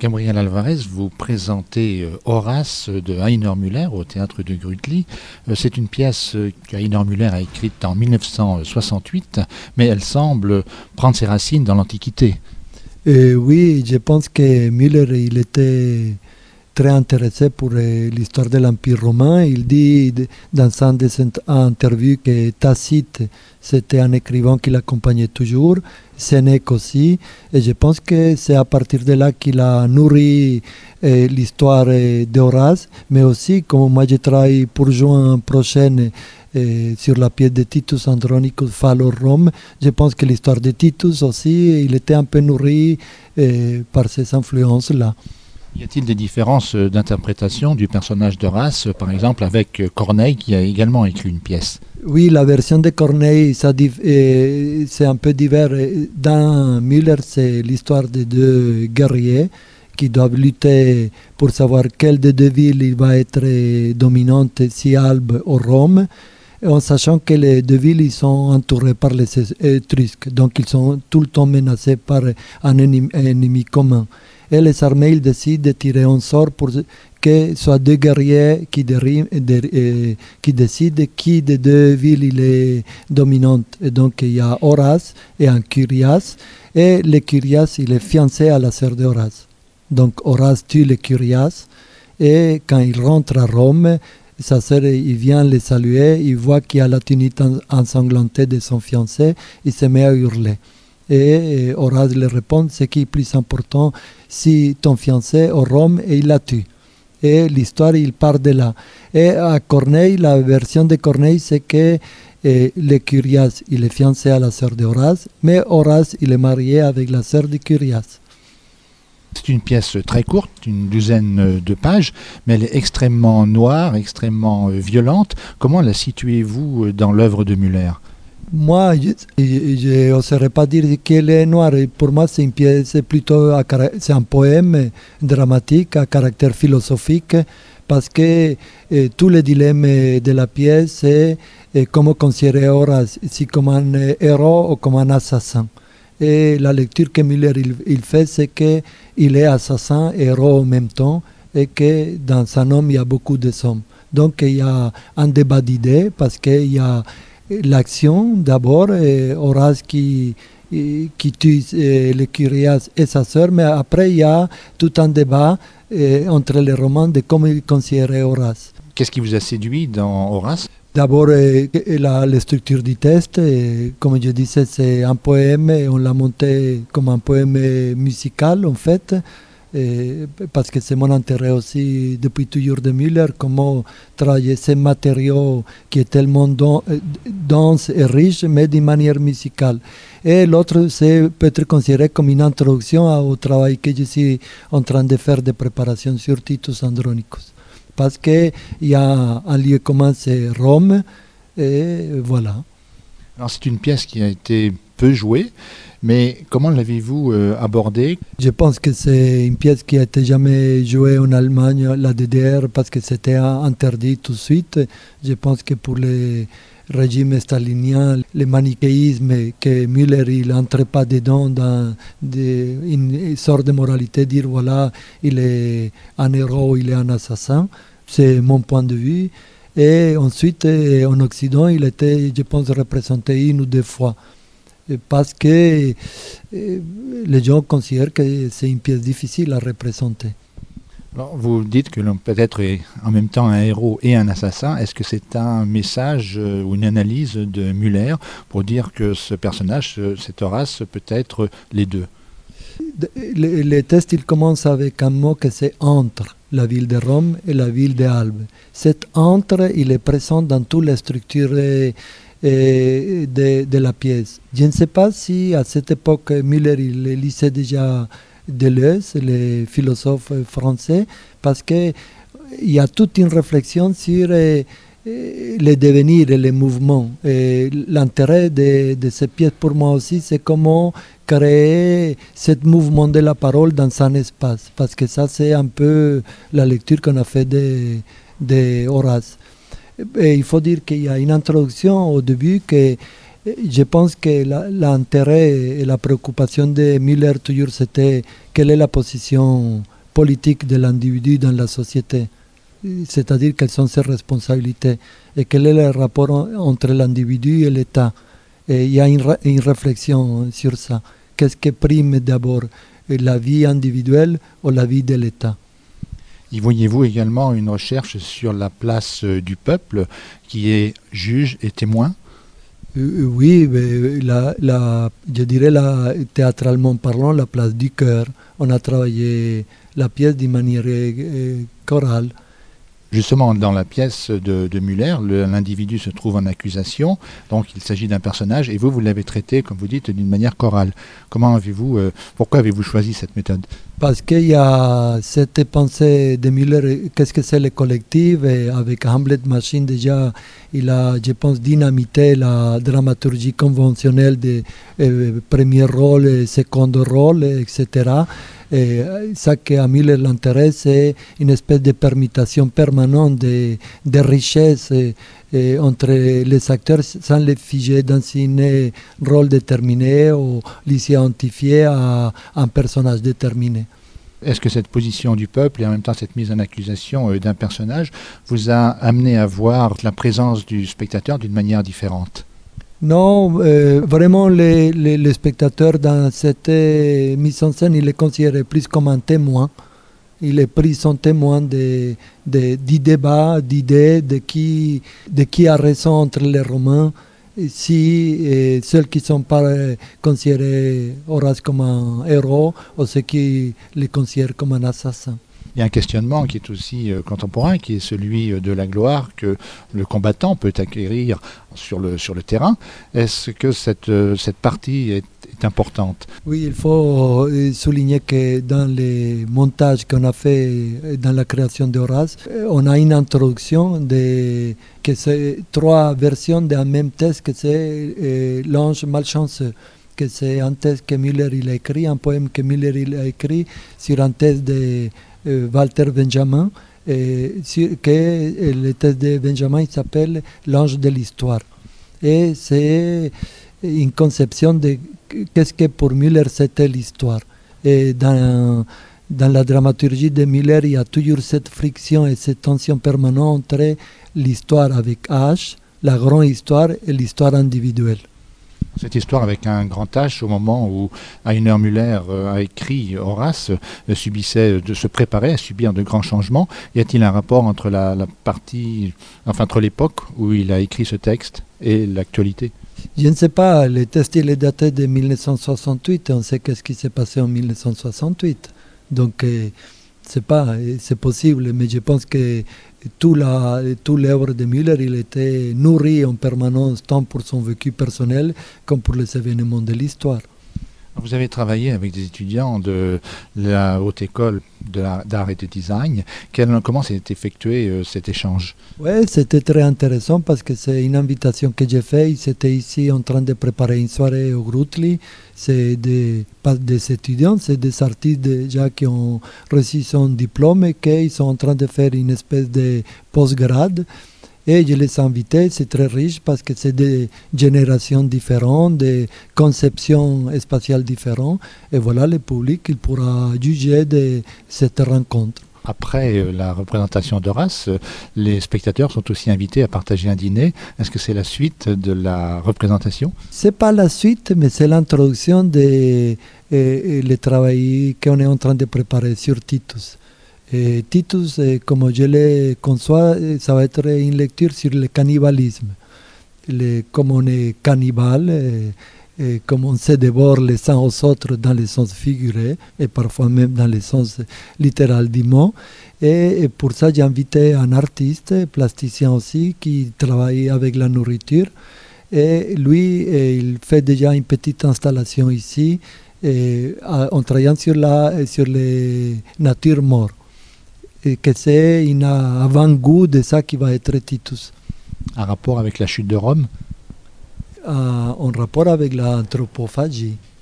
Gabriel Alvarez, vous présentez Horace de Heiner Müller au théâtre de Grütli. C'est une pièce que Heiner Müller a écrite en 1968, mais elle semble prendre ses racines dans l'Antiquité. Oui, je pense que Müller il était très intéressé pour l'histoire de l'Empire romain. Il dit dans une des interviews que Tacite, c'était un écrivain qui l'accompagnait toujours, Sénèque aussi, et je pense que c'est à partir de là qu'il a nourri l'histoire d'Horace, mais aussi, comme moi je travaille pour juin prochain sur la pièce de Titus Andronicus Phallos Rome, je pense que l'histoire de Titus aussi, il était un peu nourri par ces influences-là. Y a-t-il des différences d'interprétation du personnage d'Horace, par exemple avec Corneille qui a également écrit une pièce? Oui, la version de Corneille, c'est un peu divers. Dans Müller, c'est l'histoire de deux guerriers qui doivent lutter pour savoir quelle des deux villes il va être dominante, si Albe ou Rome, en sachant que les deux villes ils sont entourées par les Étrusques, donc ils sont tout le temps menacés par un ennemi commun. Et les armées ils décident de tirer un sort pour que ce soit deux guerriers qui décident qui des deux villes il est dominante. Et donc il y a Horace et un Curias, et le Curias il est fiancé à la sœur de Horace. Donc Horace tue le Curias, et quand il rentre à Rome, sa sœur il vient le saluer, il voit qu'il y a la tunique ensanglantée de son fiancé, il se met à hurler. Et Horace lui répond, ce qui est plus important, si ton fiancé est au Rome, et il la tue. Et l'histoire, il part de là. Et à Corneille, la version de Corneille, c'est que le Curias, il est fiancé à la sœur de Horace, mais Horace, il est marié avec la sœur de Curias. C'est une pièce très courte, une douzaine de pages, mais elle est extrêmement noire, extrêmement violente. Comment la situez-vous dans l'œuvre de Müller? Moi, je n'oserais pas dire qu'elle est noire. Pour moi, c'est une pièce plutôt, c'est un poème dramatique à caractère philosophique, parce que tous les dilemmes de la pièce, c'est comment considérer Horace, si comme un héros ou comme un assassin. Et la lecture que Müller il fait, c'est qu'il est assassin et héros en même temps, et que dans un homme, il y a beaucoup de hommes. Donc, il y a un débat d'idées, parce qu'il y a l'action d'abord, Horace qui tue le Curias et sa sœur, mais après il y a tout un débat entre les romans de comment il considérait Horace. Qu'est-ce qui vous a séduit dans Horace? D'abord la structure du texte, comme je disais, c'est un poème, et on l'a monté comme un poème musical en fait. Parce que c'est mon intérêt aussi depuis toujours de Müller, comment travailler ces matériaux qui est tellement dense et riche, mais d'une manière musicale. Et l'autre, c'est peut être considéré comme une introduction au travail que je suis en train de faire de préparation sur Titus Andronicus. Parce qu'il y a un lieu commun, c'est Rome, et voilà. Alors c'est une pièce qui a été peu jouée, mais comment l'avez-vous abordée? Je pense que c'est une pièce qui n'a été jamais jouée en Allemagne, la DDR, parce que c'était interdit tout de suite. Je pense que pour le régime stalinien, le manichéisme, que Müller il n'entrait pas dedans dans une sorte de moralité, dire voilà, il est un héros, il est un assassin. C'est mon point de vue. Et ensuite, en Occident, il était, je pense, représenté une ou deux fois. Parce que les gens considèrent que c'est une pièce difficile à représenter. Alors, vous dites que l'on peut être en même temps un héros et un assassin. Est-ce que c'est un message ou une analyse de Müller pour dire que ce personnage, cet Horace, peut être les deux? Le texte il commence avec un mot que c'est entre la ville de Rome et la ville de Albe. Cet entre, il est présent dans toutes les structures de la pièce. Je ne sais pas si à cette époque Müller il lisait déjà Deleuze, le philosophe français, parce qu'il y a toute une réflexion sur le devenir et les mouvements. L'intérêt de ces pièces pour moi aussi, c'est comment créer ce mouvement de la parole dans un espace, parce que ça c'est un peu la lecture qu'on a fait de Horace. Et il faut dire qu'il y a une introduction au début que je pense que l'intérêt et la préoccupation de Müller toujours c'était quelle est la position politique de l'individu dans la société, c'est-à-dire quelles sont ses responsabilités et quel est le rapport entre l'individu et l'État. Et il y a une réflexion sur ça. Qu'est-ce qui prime d'abord, la vie individuelle ou la vie de l'État? Y voyez-vous également une recherche sur la place du peuple qui est juge et témoin? Oui, mais je dirais théâtralement parlant, la place du cœur. On a travaillé la pièce d'une manière chorale. Justement, dans la pièce de Muller, l'individu se trouve en accusation, donc il s'agit d'un personnage, et vous l'avez traité, comme vous dites, d'une manière chorale. Pourquoi avez-vous choisi cette méthode? Parce qu'il y a cette pensée de Muller, qu'est-ce que c'est le collectif, et avec Hamlet Machine déjà, il a, je pense, dynamité la dramaturgie conventionnelle des premiers rôles, second rôle, etc. Et ça qui à Muller l'intéresse, c'est une espèce de permutation permanente de richesses entre les acteurs sans les figer dans un rôle déterminé ou les identifier à un personnage déterminé. Est-ce que cette position du peuple et en même temps cette mise en accusation d'un personnage vous a amené à voir la présence du spectateur d'une manière différente? Non, vraiment les spectateurs dans cette mise en scène, il est considéré plus comme un témoin. Il est pris son témoin du débat, d'idées, de qui a raison entre les Romains. Si ceux qui ne sont pas considérés Horace comme un héros ou ceux qui les considèrent comme un assassin. Il y a un questionnement qui est aussi contemporain, qui est celui de la gloire que le combattant peut acquérir sur le terrain. Est-ce que cette partie est importante? Oui, il faut souligner que dans les montages qu'on a fait dans la création d'Horace, on a une introduction que c'est 3 versions d'un même texte, que c'est L'ange malchanceux, que c'est un texte que Muller il a écrit, un poème que Muller il a écrit sur un texte de Walter Benjamin, que le texte de Benjamin il s'appelle L'ange de l'histoire. Et c'est une conception de qu'est-ce que pour Muller c'était l'histoire. Et dans la dramaturgie de Muller, il y a toujours cette friction et cette tension permanente entre l'histoire avec H, la grande histoire, et l'histoire individuelle. Cette histoire avec un grand H, au moment où Heiner Müller a écrit Horace, se préparait à subir de grands changements. Y a-t-il un rapport entre entre l'époque où il a écrit ce texte et l'actualité? Je ne sais pas, le texte il est daté de 1968, on sait qu'est-ce qui s'est passé en 1968. Donc, c'est possible, mais je pense que tout l'œuvre de Müller, il était nourri en permanence, tant pour son vécu personnel comme pour les événements de l'histoire. Vous avez travaillé avec des étudiants de la Haute École d'Art et de Design. Comment s'est effectué cet échange? Oui, c'était très intéressant parce que c'est une invitation que j'ai faite. Ils étaient ici en train de préparer une soirée au Grutli. C'est pas des étudiants, c'est des artistes déjà qui ont reçu son diplôme et qui sont en train de faire une espèce de post-grade. Et je les ai invités, c'est très riche parce que c'est des générations différentes, des conceptions spatiales différentes. Et voilà, le public, il pourra juger de cette rencontre. Après la représentation d'Horace, les spectateurs sont aussi invités à partager un dîner. Est-ce que c'est la suite de la représentation? C'est pas la suite, mais c'est l'introduction du travail qu'on est en train de préparer sur Titus. Titus, comme je le conçois, ça va être une lecture sur le cannibalisme. Comme on est cannibale, comme on se dévore les uns aux autres dans le sens figuré, et parfois même dans le sens littéral du mot. Et pour ça, j'ai invité un artiste, plasticien aussi, qui travaille avec la nourriture. Et lui, il fait déjà une petite installation ici, en travaillant sur les natures mortes. Et que c'est un avant-goût de ça qui va être Titus. Un rapport avec la chute de Rome? En rapport avec l'anthropophagie.